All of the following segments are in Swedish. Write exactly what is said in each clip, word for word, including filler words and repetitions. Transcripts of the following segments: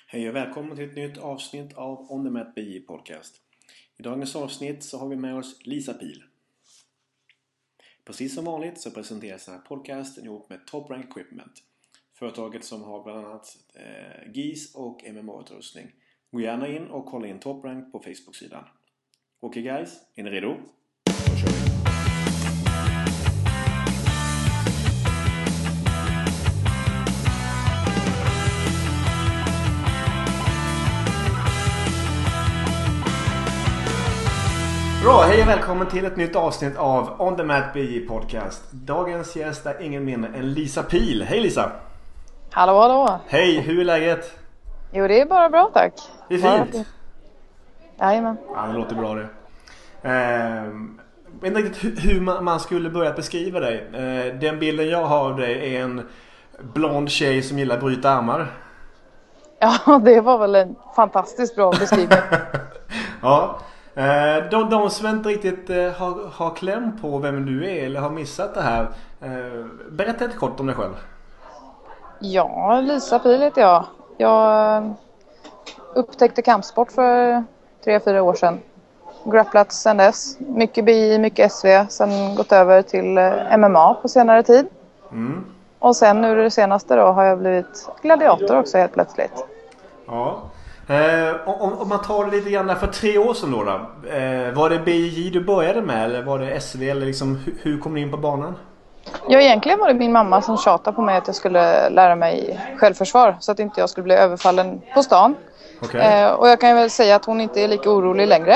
Hej och välkommen till ett nytt avsnitt av On The Mat B J Podcast. I dagens avsnitt så har vi med oss Lisa Pihl. Precis som vanligt så presenteras den här podcasten ihop med Top Rank Equipment. Företaget som har bland annat eh, G I S och M M A-utrustning. Gå gärna in och kolla in Top Rank på Facebook-sidan. Okej guys, är ni redo? Då kör vi! Bra, hej och välkommen till ett nytt avsnitt av On The Mat B J Podcast. Dagens gäst är ingen mindre än Lisa Pihl. Hej Lisa! Hallå, hallå! Hej, hur är läget? Jo, det är bara bra, tack. Det är fint? Jajamän. Ja, det låter bra det. Ehm, jag vet inte riktigt hur man skulle börja beskriva dig. Ehm, den bilden jag har av dig är en blond tjej som gillar att bryta armar. Ja, det var väl en fantastiskt bra beskrivning. Ja. De, de som inte riktigt har, har kläm på vem du är eller har missat det här, berätta lite kort om dig själv. Ja, Lisa Pihl heter jag. Jag upptäckte kampsport för tre, fyra år sedan. Grapplat sedan dess. Mycket B I, mycket S V. Sen gått över till M M A på senare tid. Mm. Och sen nu det senaste då har jag blivit gladiator också helt plötsligt. Ja. Eh, om, om man tar det lite grann för tre år sedan då, då eh, var det B J du började med eller var det S V eller liksom, hur, hur kom du in på banan? Ja, egentligen var det min mamma som tjatade på mig att jag skulle lära mig självförsvar så att inte jag skulle bli överfallen på stan. Okay. Eh, och jag kan väl säga att hon inte är lika orolig längre.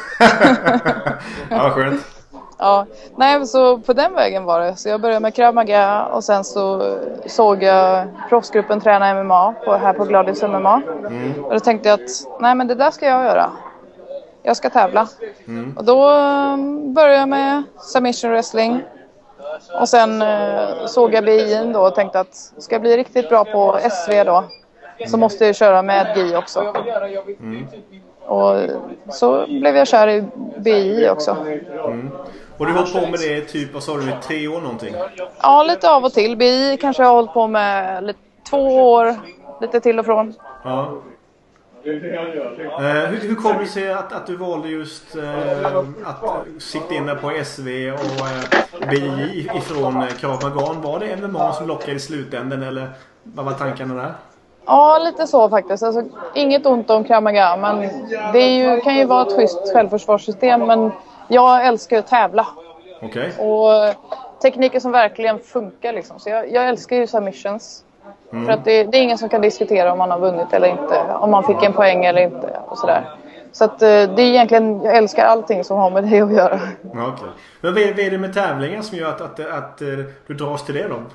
Ja, skönt. Ja, nej, så på den vägen var det. Så jag började med Krav Maga och sen så såg jag proffsgruppen träna M M A på, här på Gladys M M A. Mm. Och då tänkte jag att nej, men det där ska jag göra. Jag ska tävla. Mm. Och då började jag med submission wrestling. Och sen uh, såg jag B I då och tänkte att ska jag bli riktigt bra på S V då så måste jag köra med G I också. Mm. Och så blev jag kär i B I också. Mm. Och du har hållit på med det typ, vad sa du, tre år någonting? Ja, lite av och till. B I kanske jag har hållit på med lite, två år, lite till och från. Ja. Eh, hur, hur kom det sig att, att du valde just eh, att sikta in dig på S V och eh, B I ifrån Krav Maga? Var det M M A som lockade i slutändan eller vad var tankarna där? Ja, lite så faktiskt. Alltså, inget ont om Krav Maga, men det är ju, kan ju vara ett schysst självförsvarssystem, men jag älskar att tävla. Okay. Och tekniker som verkligen funkar liksom. Så jag, jag älskar ju submissions. Mm. För att det, det är ingen som kan diskutera om man har vunnit eller inte. Om man fick en poäng eller inte och sådär. Så att det är egentligen, jag älskar allting som har med det att göra. Ja, okay. Men vad är, vad är det med tävlingar som gör att, att, att, att du dras till det då?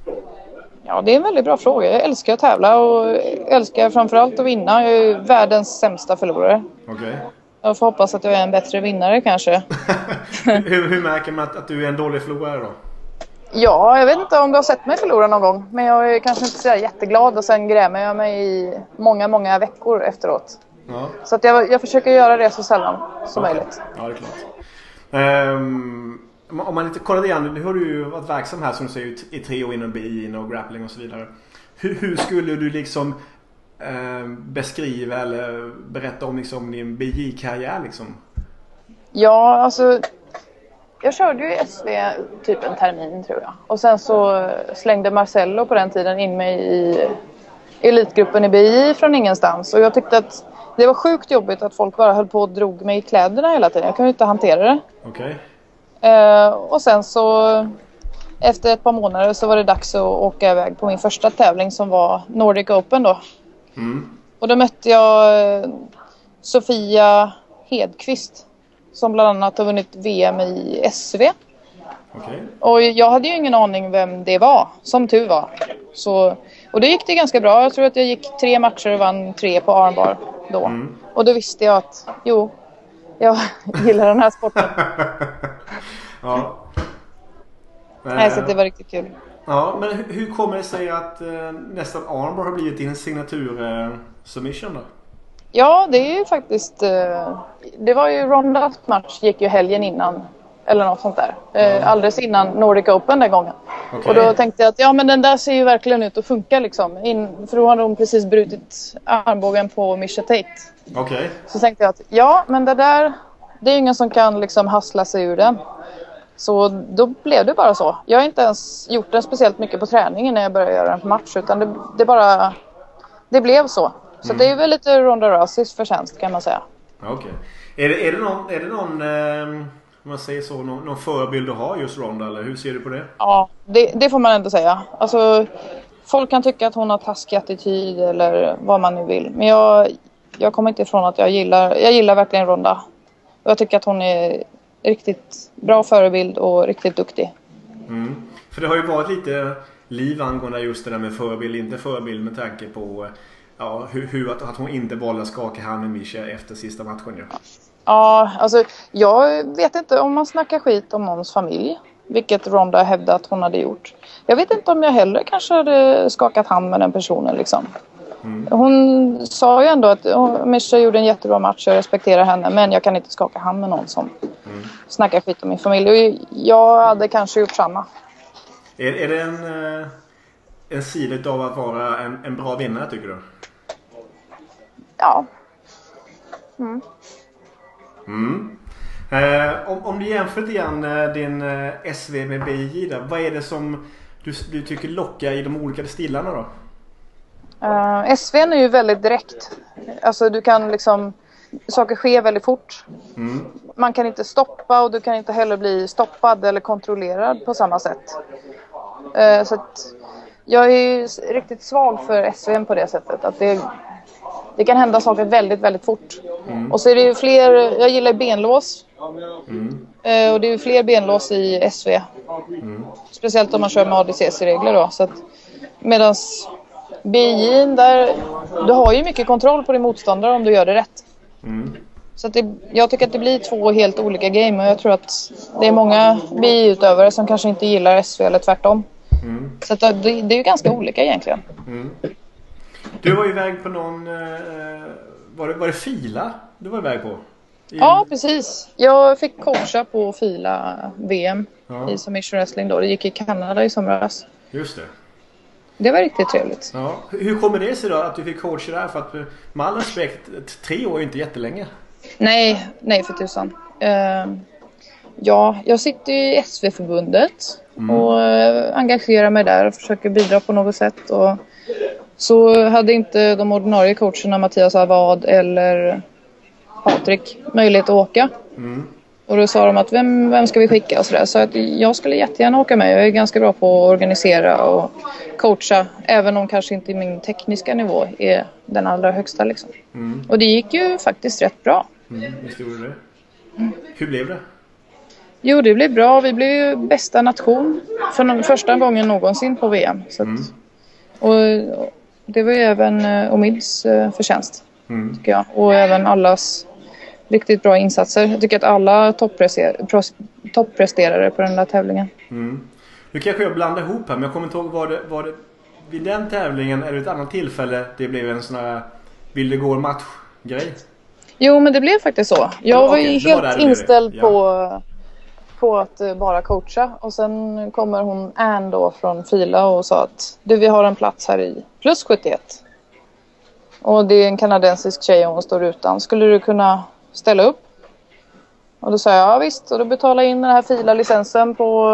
Ja, det är en väldigt bra fråga. Jag älskar att tävla och älskar framförallt att vinna. Jag är världens sämsta förlorare. Okej. Okay. Jag får hoppas att jag är en bättre vinnare kanske. hur, hur märker man att, att du är en dålig förlorare då? Ja, jag vet inte om du har sett mig förlora någon gång. Men jag är kanske inte så jätteglad och sen grämer jag mig i många, många veckor efteråt. Ja. Så att jag, jag försöker göra det så sällan som okay. möjligt. Ja, det är klart. Um, om man inte kollar igen, nu har du ju varit verksam här som du säger i tre år inom B I och grappling och så vidare. Hur, hur skulle du liksom eh, beskriva eller berätta om liksom din B J-karriär liksom? Ja, alltså jag körde ju i S V typ en termin tror jag. Och sen så slängde Marcello på den tiden in mig i elitgruppen i B I från ingenstans. Och jag tyckte att det var sjukt jobbigt att folk bara höll på och drog mig i kläderna hela tiden. Jag kunde inte hantera det. Okej. Okay. Uh, och sen så efter ett par månader så var det dags att åka iväg på min första tävling som var Nordic Open då. Mm. Och då mötte jag Sofia Hedqvist som bland annat har vunnit V M i S V. Okay. Och jag hade ju ingen aning vem det var, som tur var. Så, och det gick det ganska bra. Jag tror att jag gick tre matcher och vann tre på armbar då. Mm. Och då visste jag att, jo, jag gillar den här sporten. Ja. Nej, så det var riktigt kul. Ja, men hur kommer det sig att eh, nästan armbar har blivit din signatur eh, submission då? Ja, det är ju faktiskt eh, det var ju Rondas match gick ju helgen innan eller något sånt där. Eh, alldeles innan Nordic Open den gången. Okay. Och då tänkte jag att ja, men den där ser ju verkligen ut att funka liksom. In, för då hade hon precis brutit armbågen på Misha Tate. Okay. Så tänkte jag att ja, men det där, det är ju ingen som kan liksom hassla sig ur den. Så då blev det bara så. Jag har inte ens gjort den speciellt mycket på träningen när jag började göra den på match. Utan det, det bara, det blev så. Så mm. det är väl lite Ronda Rouseys förtjänst kan man säga. Okej. Okay. Är det, är det någon, är det någon eh, om man säger så, någon, någon förebild du har just Ronda, eller hur ser du på det? Ja, det, det får man ändå säga. Alltså, folk kan tycka att hon har taskig attityd eller vad man nu vill. Men jag, jag kommer inte ifrån att jag gillar, jag gillar verkligen Ronda. Och jag tycker att hon är riktigt bra förebild och riktigt duktig. Mm. För det har ju varit lite liv angående just det där med förebild, inte förebild med tanke på ja, hur, hur att, att hon inte valde att skaka hand med Misha efter sista matchen. Ja. Ja, alltså jag vet inte om man snackar skit om någons familj, vilket Ronda hävdade att hon hade gjort. Jag vet inte om jag heller kanske hade skakat hand med den personen liksom. Mm. Hon sa ju ändå att oh, Misha gjorde en jättebra match, jag respekterar henne, men jag kan inte skaka hand med någon som mm. snackar skit om min familj. Och jag hade kanske gjort samma. Är, är det en, en sida av att vara en, en bra vinnare, tycker du? Ja. Mm. Mm. Eh, om, om du jämför lite grann din eh, S V med B J där, vad är det som du, du tycker lockar i de olika stilarna då? Uh, S V är ju väldigt direkt. Alltså du kan liksom, saker sker väldigt fort. Mm. Man kan inte stoppa och du kan inte heller bli stoppad eller kontrollerad på samma sätt. Uh, så att jag är ju riktigt svag för S V på det sättet. Att det, det kan hända saker väldigt, väldigt fort. Mm. Och så är det ju fler, jag gillar benlås. Mm. Uh, och det är ju fler benlås i S V. Mm. Speciellt om man kör med A D C C-regler då. Så att medans B J, där du har ju mycket kontroll på din motståndare om du gör det rätt. Mm. Så att det, jag tycker att det blir två helt olika game, och jag tror att det är många B J-utövare som kanske inte gillar S V eller tvärtom. Mm. Så att det, det är ju ganska olika egentligen. Mm. Du var ju iväg på någon eh, var, det, var det Fila du var iväg på? I... Ja, precis. Jag fick coacha på Fila V M ja. i submission wrestling då. Det gick i Kanada i somras. Just det. Det var riktigt trevligt. Ja. Hur kommer det sig då att du fick coacha där? För att med all respekt, tre år är inte jättelänge. Nej, nej för tusan. Uh, ja, jag sitter i S V-förbundet mm. och uh, engagerar mig där och försöker bidra på något sätt. Och så hade inte de ordinarie coacherna Mattias Avad eller Patrik möjlighet att åka. Mm. Och då sa de att vem, vem ska vi skicka och sådär. Så att jag skulle jättegärna åka med. Jag är ganska bra på att organisera och coacha. Även om kanske inte min tekniska nivå är den allra högsta liksom. Mm. Och det gick ju faktiskt rätt bra. Mm, visst gjorde det. Mm. Hur blev det? Jo, det blev bra. Vi blev ju bästa nation för någon, första gången någonsin på V M. Så att, mm. och, och det var ju även uh, Omids uh, förtjänst, mm. tycker jag. Och även allas riktigt bra insatser. Jag tycker att alla topprester- toppresterare på den där tävlingen. Mm. Nu kanske jag blandar ihop här, men jag kommer inte ihåg, var det, var det vid den tävlingen eller ett annat tillfälle det blev en sån här vill det gå en match-grej? Jo, men det blev faktiskt så. Jag ja, var ju okay, helt var inställd ja. på, på att bara coacha. Och sen kommer hon Ann då från Fila och sa att du, vi har en plats här i plus sjuttioett. Och det är en kanadensisk tjej och hon står utan. Skulle du kunna ställa upp? Och då sa jag, ja visst. Och då betalade jag in den här Fila-licensen på,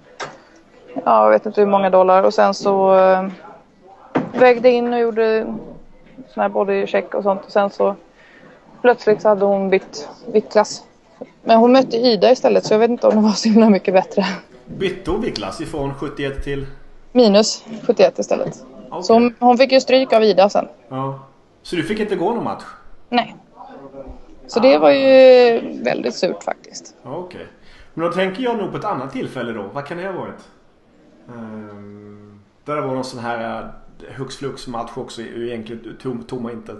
ja jag vet inte hur många dollar. Och sen så äh, vägde in och gjorde sån här bodycheck och sånt. Och sen så plötsligt så hade hon bytt, bytt klass. Men hon mötte Ida istället, så jag vet inte om det var så himla mycket bättre. Bytte hon klass ifrån sjuttioett till? Minus sjuttioett istället. Okay. Så hon, hon fick ju stryk av Ida sen. Ja. Så du fick inte gå någon match? Nej. Så det var ju väldigt surt faktiskt. Okej. Okay. Men då tänker jag nog på ett annat tillfälle då. Vad kan det ha varit? Um, där var någon sån här uh, hux-flux match också egentligen tom, tomma intet.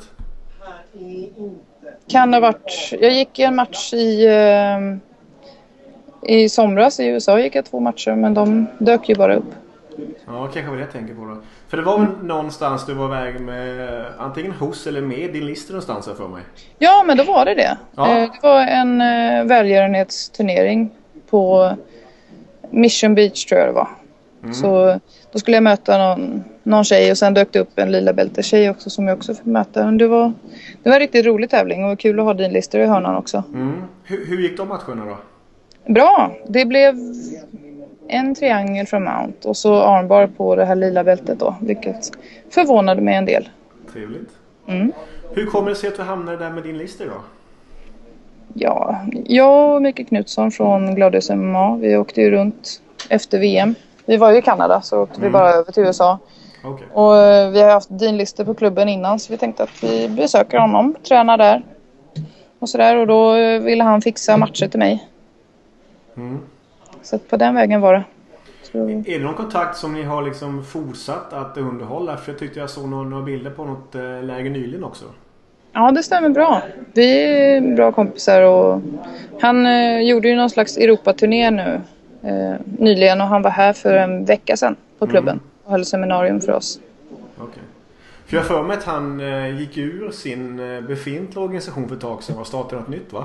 Kan det ha varit... Jag gick i en match i... Uh, I somras i U S A gick jag två matcher, men de dök ju bara upp. Ja, kanske var det jag tänker på då. För det var väl någonstans du var iväg med antingen hos eller med din lista någonstans här för mig. Ja, men då var det det. Ja. Det var en välgörenhetsturnering på Mission Beach tror jag det var. Mm. Så då skulle jag möta någon, någon tjej och sen dök det upp en lila bälte-tjej också som jag också fick möta. Det var, det var en riktigt rolig tävling och kul att ha din listor i hörnan också. Mm. Hur, hur gick de matcherna då? Bra, det blev en triangel från Mount och så armbar på det här lila bältet då, vilket förvånade mig en del. Trevligt. Mm. Hur kommer det sig att du hamnade där med din listor då? Ja, jag och Micke Knutsson från Gladius M M A, vi åkte ju runt efter V M. Vi var ju i Kanada så åkte mm. vi bara över till U S A. Okay. Och vi har haft din listor på klubben innan så vi tänkte att vi besöker honom, tränar där. Och sådär och då ville han fixa matcher till mig. Mm. Så på den vägen var det. Så... Är det någon kontakt som ni har liksom fortsatt att underhålla? För jag tyckte jag såg några bilder på något läge nyligen också. Ja, det stämmer bra. Vi är bra kompisar och han eh, gjorde ju någon slags Europaturné nu eh, nyligen och han var här för en vecka sedan på klubben mm. och höll seminarium för oss. Okej. Okay. För jag för mig att han eh, gick ur sin eh, befintliga organisation för ett tag sedan och startade något nytt, va?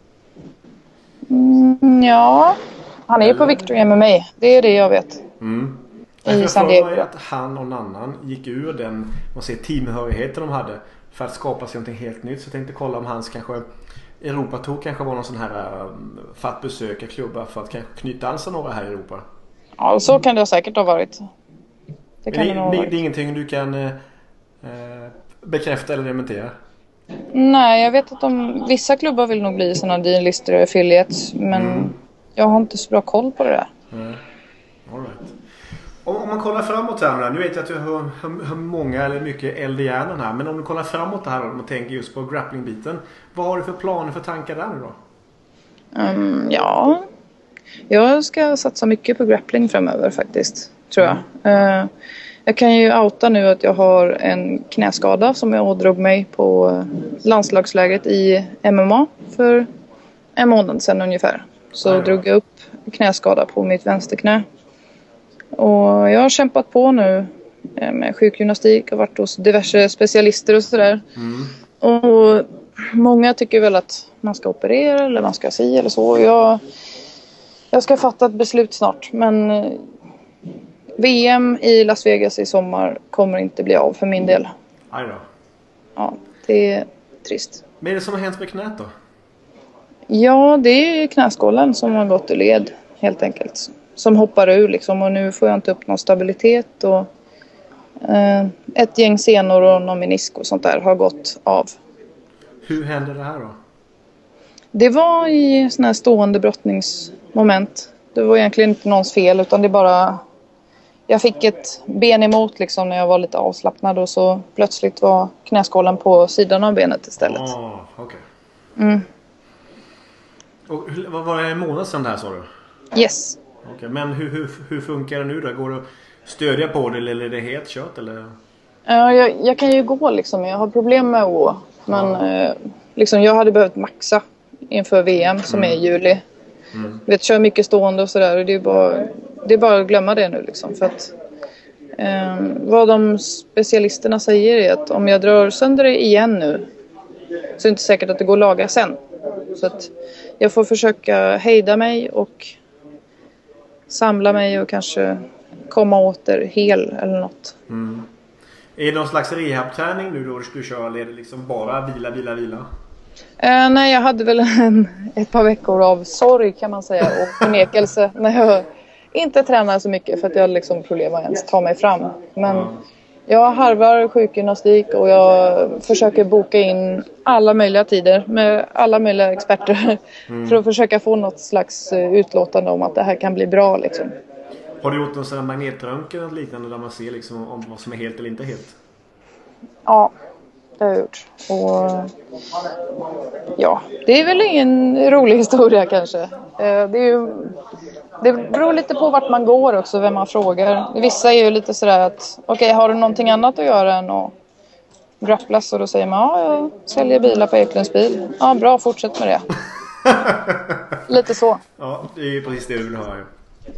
Mm, ja, han är ju på Victory M M A. Det är det jag vet. Mm. I jag San för Diego. mig att han och en annan gick ur den man säger, teamhörigheten de hade för att skapa sig något helt nytt. Så jag tänkte kolla om hans kanske Europatour kanske var någon sån här um, för att besöka klubbar för att kanske knyta an sig några här i Europa. Ja, så kan det säkert ha varit. Det, kan det, det, det, det är ingenting du kan eh, bekräfta eller dementera? Nej, jag vet att de, vissa klubbar vill nog bli sådana deal-listor och affiliates, men mm. jag har inte så bra koll på det där. Mm. All right. Om, om man kollar framåt här nu, vet jag att du har, har, har många eller mycket eld i hjärnan här, men om du kollar framåt här och tänker just på grappling-biten, vad har du för planer för tankar där nu då? Um, ja, jag ska satsa mycket på grappling framöver faktiskt, tror jag. Mm. Uh, jag kan ju outa nu att jag har en knäskada som jag ådrog mig på landslagslägret i M M A för en månad sedan ungefär. Så mm. drog jag upp knäskada på mitt vänsterknä. Och jag har kämpat på nu med sjukgymnastik och varit hos diverse specialister och sådär. Mm. Och många tycker väl att man ska operera eller man ska si eller så. Jag, jag ska fatta ett beslut snart, men V M i Las Vegas i sommar kommer inte bli av för min del. Aj då. Ja, det är trist. Men är det som har hänt med knät då? Ja, det är knäskålen som har gått i led helt enkelt. Som hoppar ur liksom och nu får jag inte upp någon stabilitet och eh, ett gäng senor och någon menisk och sånt där har gått av. Hur hände det här då? Det var i såna här stående brottningsmoment. Det var egentligen inte någons fel utan det bara... Jag fick ett ben emot liksom när jag var lite avslappnad och så plötsligt var knäskålen på sidan av benet istället. Ah, okej. Okay. Mm. Och vad var det en månad sedan det här sa du? Yes. Okej, okay, men hur, hur, hur funkar det nu då? Går det att stödja på det eller är det helt kört eller? Ja, jag, jag kan ju gå liksom. Jag har problem med att gå. Men ja. eh, liksom, jag hade behövt maxa inför V M som mm. är i juli. Mm. Vet, kör mycket stående och sådär. Och det är bara, det är bara att glömma det nu liksom. För att eh, vad de specialisterna säger är att om jag drar sönder det igen nu så är det inte säkert att det går att laga sen. Så att jag får försöka hejda mig och samla mig och kanske komma åter hel eller något. Mm. Är det någon slags rehabträning nu då du kör eller är det liksom bara vila, vila, vila? Uh, nej, jag hade väl en, ett par veckor av sorg kan man säga och förnekelse när jag inte tränar så mycket för att jag hade liksom problem att ens ta mig fram. Men mm. jag harvar sjukgymnastik och jag försöker boka in alla möjliga tider med alla möjliga experter mm. för att försöka få något slags utlåtande om att det här kan bli bra liksom. Har du gjort någon sån här magnetröntgen eller liknande där man ser liksom om vad som är helt eller inte helt? Ja, det har jag gjort. Och ja, det är väl ingen rolig historia kanske. Det är ju, det beror lite på vart man går också, vem man frågar. Vissa är ju lite sådär att okej, okay, har du någonting annat att göra än att grapplas? Och då säger man, ja, jag säljer bilar på Eklunds bil. Ja, bra, fortsätt med det. Lite så. Ja, det är ju precis det du vill höra.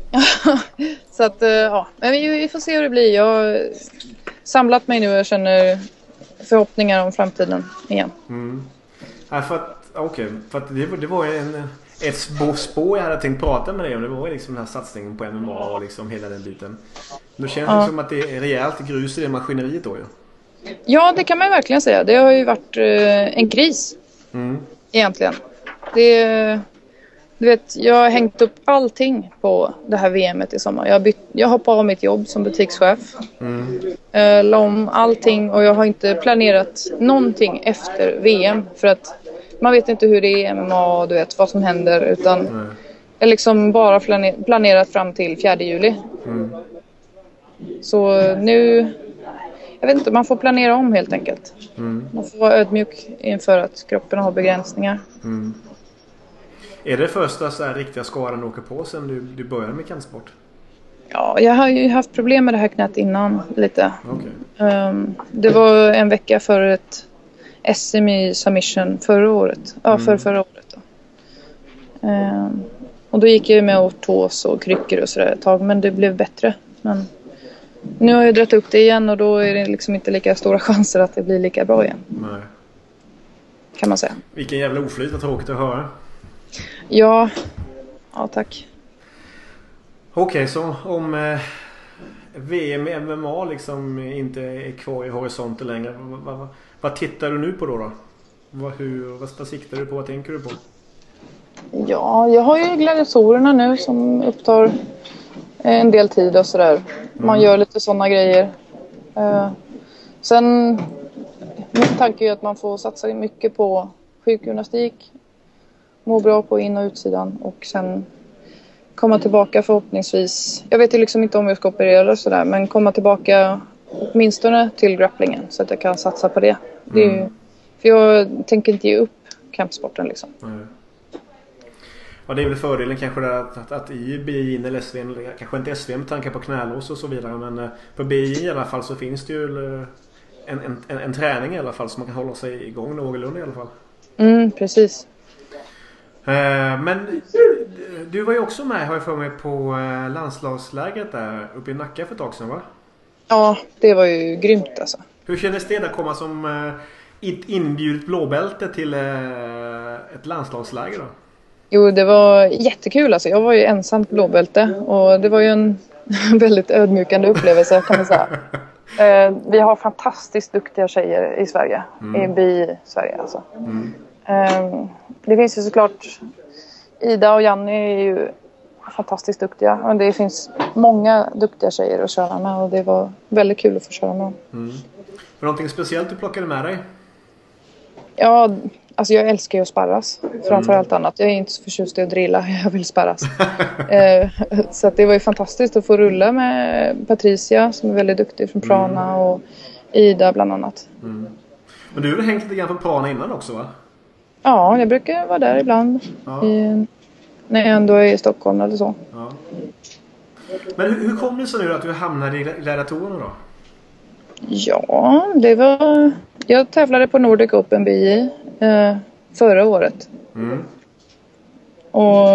Så att, ja, men vi, vi får se hur det blir. Jag har samlat mig nu och jag känner förhoppningar om framtiden igen. Mm. Ja, för att, okej, okay, för att det, det var en, ett spår, spår jag hade tänkt prata med dig om, det var liksom den här satsningen på M M A och liksom hela den biten. Då känns ja. det som att det är rejält grus i det maskineriet då ju. Ja, det kan man verkligen säga. Det har ju varit eh, en kris. Mm. Egentligen. Det, du vet, jag har hängt upp allting på det här V M:et i sommar. Jag har, bytt, jag har på mitt jobb som butikschef. Mm. Eh, la om allting och jag har inte planerat någonting efter V M. För att man vet inte hur det är i M M A och du vet vad som händer. Utan mm. jag liksom bara planer, planerat fram till fjärde juli. Mm. Så nu... Jag vet inte, man får planera om helt enkelt. Mm. Man får vara ödmjuk inför att kroppen har begränsningar. Mm. Är det första så här riktiga skadan du åker på sen du, du började med kampsport? Ja, jag har ju haft problem med det här knät innan lite. Okay. Um, det var en vecka för ett S M i submission förra året. Ja, mm. för förra året då. Um, och då gick jag med ortos och kryckor och sådär ett tag, men det blev bättre. Men nu har jag dragit upp det igen och då är det liksom inte lika stora chanser att det blir lika bra igen. Nej. Kan man säga. Vilken jävla oflyt, vad tråkigt att höra. Ja, ja tack. Okej, okay, så om eh, V M M M A liksom inte är kvar i horisonten längre, vad, vad, vad tittar du nu på då? då? Vad, hur, vad, vad siktar du på, vad tänker du på? Ja, jag har ju gladiatorerna nu som upptar en del tid och sådär. Man mm. gör lite sådana grejer. Uh, sen, min tanke är att man får satsa mycket på sjukgymnastik. Må bra på in- och utsidan. Och sen komma tillbaka förhoppningsvis. Jag vet ju liksom inte om jag ska operera och sådär. Men komma tillbaka åtminstone till grapplingen. Så att jag kan satsa på det. Mm. det är ju, för jag tänker inte ge upp kampsporten liksom. Mm. Ja, det är väl fördelen kanske där att, att, att i B I eller S V M, kanske inte S V M med tanke på knälås och så vidare, men på B I i alla fall så finns det ju en, en, en, en träning i alla fall så man kan hålla sig igång någorlunda i alla fall. Mm, precis. Uh, men du var ju också med, har jag för mig, på uh, landslagslägret där uppe i Nacka för ett tag sedan, va? Ja, det var ju grymt alltså. Hur kändes det att komma som uh, inbjudet blåbälte till uh, ett landslagsläger då? Jo, det var jättekul alltså. Jag var ju ensamt blåbälte och det var ju en väldigt ödmjukande upplevelse kan man säga. Eh, vi har fantastiskt duktiga tjejer i Sverige, mm. i B I Sverige alltså. Mm. Eh, det finns ju såklart, Ida och Janni är ju fantastiskt duktiga. Och det finns många duktiga tjejer att köra med och det var väldigt kul att få köra med dem. Mm. Var det någonting speciellt du plockade med dig? Ja, alltså jag älskar ju att sparras. Framförallt mm. annat. Jag är inte så förtjust i att drilla. Jag vill sparras. eh, så att det var ju fantastiskt att få rulla med Patricia som är väldigt duktig från Prana mm. och Ida bland annat. Mm. Men du har hängt lite grann på Prana innan också, va? Ja, jag brukar vara där ibland. Ja. I, när jag ändå är i Stockholm eller så. Ja. Men hur, hur kom det så nu att du hamnade i gladiatorerna då? Ja, det var... Jag tävlade på Nordic Open B I eh, förra året. Mm. Och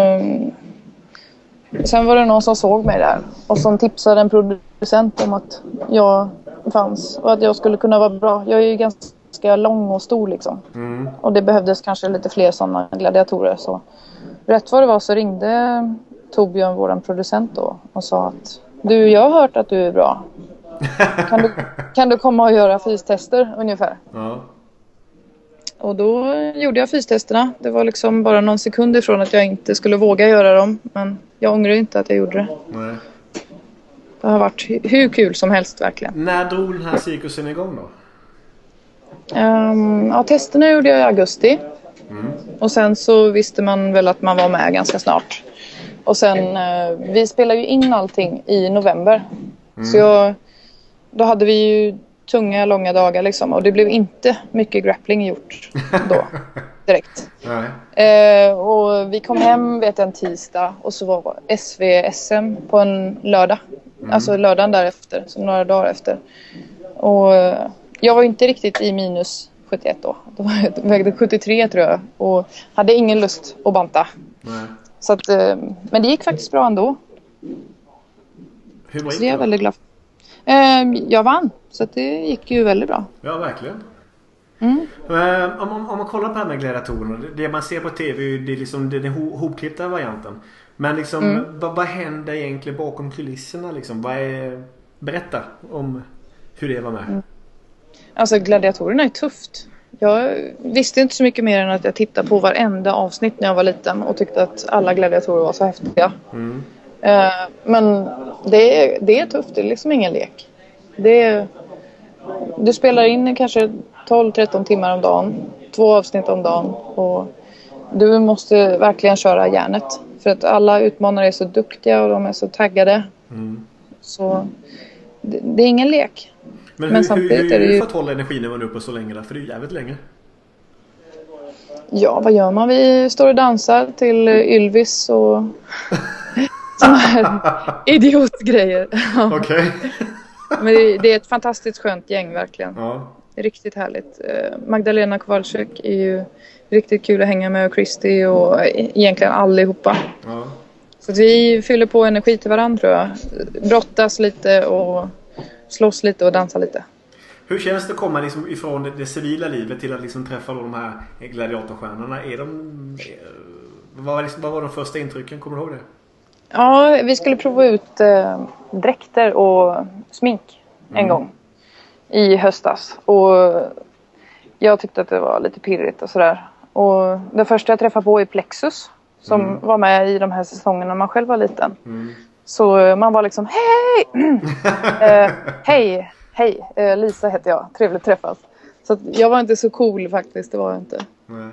sen var det någon som såg mig där. Och som tipsade en producent om att jag fanns. Och att jag skulle kunna vara bra. Jag är ju ganska lång och stor liksom. Mm. Och det behövdes kanske lite fler sådana gladiatorer. Så rätt vad det var så ringde Torbjörn, våran producent då. Och sa att du, jag har hört att du är bra. Kan du, kan du komma och göra fystester ungefär? Ja. Och då gjorde jag fystesterna. Det var liksom bara någon sekund ifrån att jag inte skulle våga göra dem. Men jag ångrar inte att jag gjorde det. Nej. Det har varit hur kul som helst verkligen. När drog den här cirkusen igång då? Um, ja, testerna gjorde jag i augusti. Mm. Och sen så visste man väl att man var med ganska snart. Och sen, uh, vi spelade ju in allting i november. Mm. Så jag... Då hade vi ju tunga, långa dagar liksom. Och det blev inte mycket grappling gjort då. Direkt. Nej. Eh, och vi kom hem vet jag, en tisdag. Och så var S V S M på en lördag. Mm. Alltså lördagen därefter. Så några dagar efter. Och eh, jag var inte riktigt i minus sjuttioett då. Då vägde sjuttiotre tror jag. Och hade ingen lust att banta. Nej. Så att, eh, men det gick faktiskt bra ändå. Hur var det? Så det är jag väldigt glad för. Jag vann, så att det gick ju väldigt bra. Ja, verkligen. Mm. Uh, om, om, om man kollar på det här med gladiatorerna, det, det man ser på tv, det är liksom det, den ho, hopklippta varianten. Men liksom, mm. vad, vad händer egentligen bakom kulisserna liksom? Vad är, berätta om hur det var med. Mm. Alltså gladiatorerna är tufft. Jag visste inte så mycket mer än att jag tittade på varenda avsnitt när jag var liten och tyckte att alla gladiatorer var så häftiga. Mm. Uh, men det är, det är tufft, det är liksom ingen lek. Det är, du spelar in kanske tolv tretton timmar om dagen, två avsnitt om dagen, och du måste verkligen köra järnet för att alla utmanare är så duktiga och de är så taggade. Mm. Så det, det är ingen lek. Men, Men hur, samtidigt hur, hur är det ju... för att hålla energinivån uppe så länge där? För det är jävligt länge. Ja, vad gör man? Vi står och dansar till Ylvis och såna här idiotgrejer. Okej. Okay. Men det, det är ett fantastiskt skönt gäng, verkligen. Ja. Riktigt härligt. Magdalena Kowalczyk är ju riktigt kul att hänga med, och Christy och egentligen allihopa. Ja. Så att vi fyller på energi till varandra, tror jag. Brottas lite och slåss lite och dansa lite. Hur känns det att komma liksom ifrån det, det civila livet till att liksom träffa de här gladiatorstjärnorna? Är de, vad, var liksom, vad var de första intrycken? Kommer du ihåg det? Ja, vi skulle prova ut eh, dräkter och smink en mm. gång i höstas. Och jag tyckte att det var lite pirrigt och sådär. Och det första jag träffade på är Plexus, som mm. var med i de här säsongerna när man själv var liten. Mm. Så man var liksom, hej! eh, hej, hej, eh, Lisa heter jag, trevligt träffas. Så att jag var inte så cool faktiskt, det var jag inte. Nej.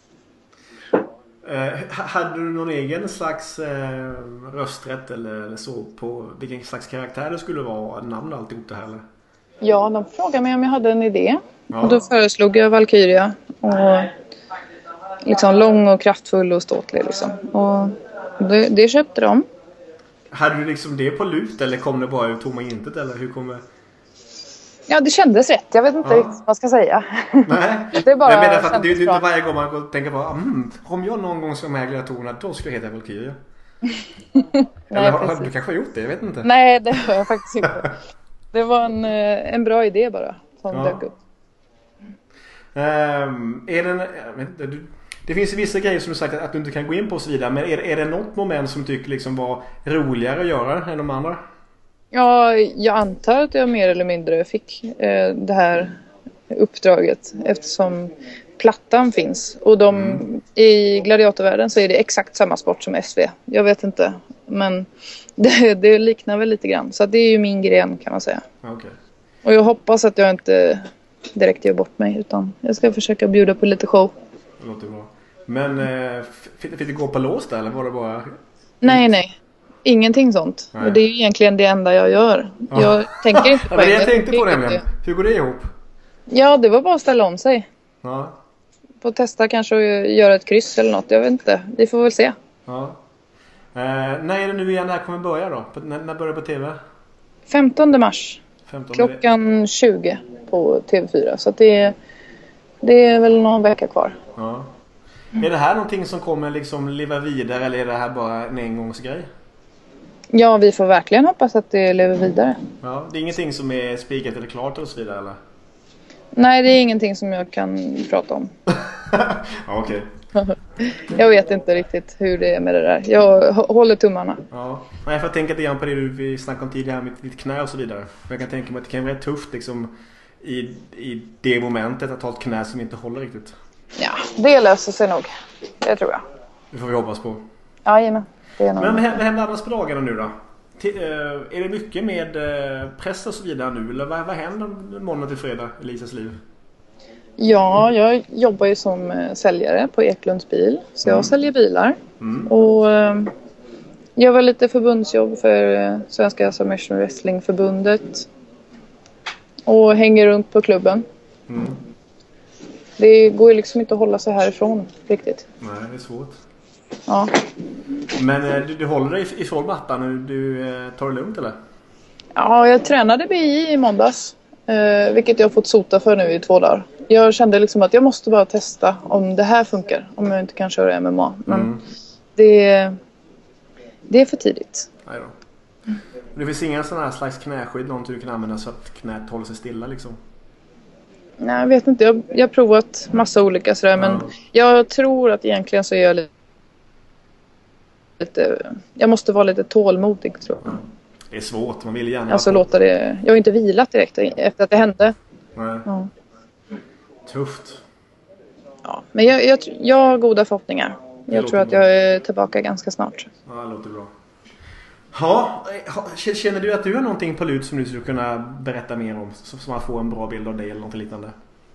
Eh, hade du någon egen slags eh, rösträtt eller, eller så på vilken slags karaktär det skulle vara, namn och alltihop det här eller? Ja, de frågade mig om jag hade en idé. Ja. Och då föreslog jag Valkyria. Och liksom lång och kraftfull och ståtlig liksom. Och det, det köpte de. Hade du liksom det på lut eller kom det bara ur tomma intet eller hur kommer... Ja, det kändes rätt. Jag vet inte ja. vad jag ska säga. Nej, det är bara jag menar för att det är inte varje gång man tänker på mm, om jag någon gång ska med gladiatorerna, då skulle jag heta Valkyria. Eller har, har du kanske gjort det? Jag vet inte. Nej, det har jag faktiskt inte. Det var en, en bra idé bara som ja. dök upp. Um, är det, en, du, det finns vissa grejer som du sagt att du inte kan gå in på och så vidare. Men är, är det något moment som du tycker liksom var roligare att göra än de andra? Ja, jag antar att jag mer eller mindre fick eh, det här uppdraget eftersom plattan finns. Och de, mm. i gladiatorvärlden så är det exakt samma sport som S V. Jag vet inte, men det, det liknar väl lite grann. Så det är ju min gren kan man säga. Okay. Och jag hoppas att jag inte direkt gör bort mig, utan jag ska försöka bjuda på lite show. Det låter bra. Men äh, fick, fick det gå på lås där eller var det bara... Nej, nej. Ingenting sånt. Nej. Och det är ju egentligen det enda jag gör. Ja. Jag tänker inte på det. Jag tänkte på det nämligen. Hur går det ihop? Ja, det var bara att ställa om sig. Ja. Få testa kanske att göra ett kryss eller något. Jag vet inte. Vi får väl se. Ja. Eh, när är det nu igen det här kommer börja då? När, när börjar det på tv? femtonde mars. femtonde Klockan tjugo på T V fyra. Så att det, det är väl någon vecka kvar. Ja. Mm. Är det här någonting som kommer liksom leva vidare eller är det här bara en engångsgrej? Ja, vi får verkligen hoppas att det lever vidare. Ja, det är ingenting som är spikat eller klart och så vidare eller? Nej, det är ingenting som jag kan prata om. Ja, okej. Okay. Jag vet inte riktigt hur det är med det där. Jag håller tummarna. Ja, jag får tänka lite grann på det vi snackade om tidigare med ditt knä och så vidare. Jag kan tänka mig att det kan vara tufft liksom, i, i det momentet att ha ett knä som inte håller riktigt. Ja, det löser sig nog. Det tror jag. Det får vi hoppas på. Ja, jajamän. Men vad händer annars på dagarna nu då? T- äh, är det mycket med äh, press och så vidare nu? Eller vad, vad händer måndag till fredag i Lisas liv? Ja, jag jobbar ju som äh, säljare på Eklunds bil. Så jag mm. säljer bilar. Mm. Och äh, jag var lite förbundsjobb för äh, Svenska Submission Wrestling-förbundet. Och hänger runt på klubben. Mm. Det går ju liksom inte att hålla sig härifrån riktigt. Nej, det är svårt. Ja. Men du, du håller dig ifrån mattan och du eh, tar det lugnt eller? Ja, jag tränade B I i måndags. Eh, vilket jag har fått sota för nu i två dagar. Jag kände liksom att jag måste bara testa om det här funkar. Om jag inte kan köra M M A. Men mm. det, det är för tidigt. Nej då. Mm. Det finns inga sådana här slags knäskydd någonting du kan använda så att knät håller sig stilla liksom? Nej, jag vet inte. Jag, jag har provat massa olika sådär. Mm. Men jag tror att egentligen så är jag lite, lite... Jag måste vara lite tålmodig, tror jag. Det är svårt. Man vill gärna... Alltså låta det... Jag har inte vilat direkt efter att det hände. Nej. Ja. Tufft. Ja, men jag, jag, jag har goda förhoppningar. Det jag tror att bra. Jag är tillbaka ganska snart. Ja, det låter bra. Ja, känner du att du har någonting på lut som du skulle kunna berätta mer om? Så man får en bra bild av dig eller något liknande?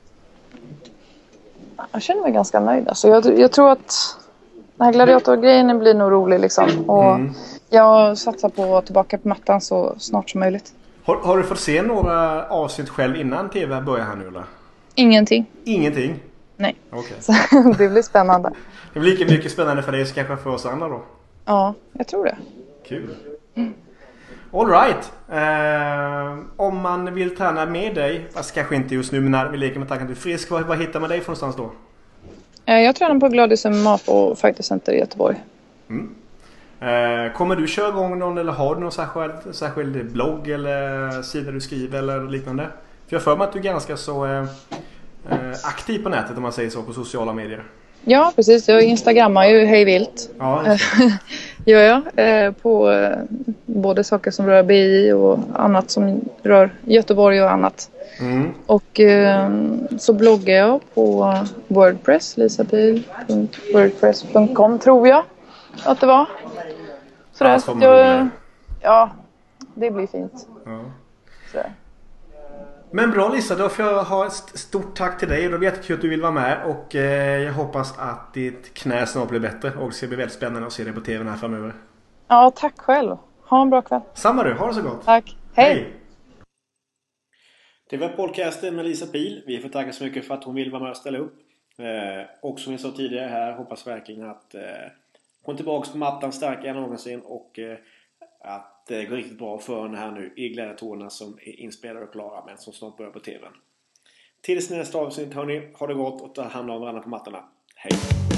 Jag känner mig ganska nöjd. Alltså jag, jag tror att den här gladiatorgrejen blir nog rolig liksom. Och mm. jag satsar på att vara tillbaka på mattan så snart som möjligt. Har, har du fått se några avsnitt själv innan tv börjar här nu eller? Ingenting. Ingenting? Nej. Okay. Så det blir spännande. Det blir lika mycket spännande för dig som kanske för oss andra då? Ja, jag tror det. Kul. Mm. All right. Eh, om man vill träna med dig, fast kanske inte just nu, men när vi leker med tanken att du är frisk, vad, vad hittar man dig för någonstans då? Eh, jag tränar på Gladys M M A på Fighter Center i Göteborg. Mm. Eh, kommer du köra igång någon eller har du någon särskild, särskild blogg eller sida du skriver eller liknande? För jag för mig att du är ganska så eh, aktiv på nätet om man säger så, på sociala medier. Ja, precis. Jag instagrammar ju hej vilt. Ja, gör jag. Eh, på eh, både saker som rör B I och annat som rör Göteborg och annat. Mm. Och eh, så bloggar jag på Wordpress, lisapil punkt wordpress punkt com tror jag att det var. Sådär, ja, så jag, ja, det blir fint. Ja. Sådär. Men bra Lisa, då får jag ha ett stort tack till dig. Och då vet jag att du vill vara med. Och eh, jag hoppas att ditt knä snart blir bättre. Och det ska bli väldigt spännande att se dig på tv här framöver. Ja, tack själv. Ha en bra kväll. Samma du, ha det så gott. Tack, hej. hej. Det var podcasten med Lisa Pihl. Vi får tacka så mycket för att hon vill vara med och ställa upp. Eh, och som vi sa tidigare här, hoppas verkligen att eh, hon är tillbaka på mattan starkare än någonsin. Och eh, att det går riktigt bra för henne här nu i gladiatorerna som är inspelade och klara, men som snart börjar på tvn. Tills nästa avsnitt, hörni, ha det gott och ta hand om varandra på mattorna. Hej!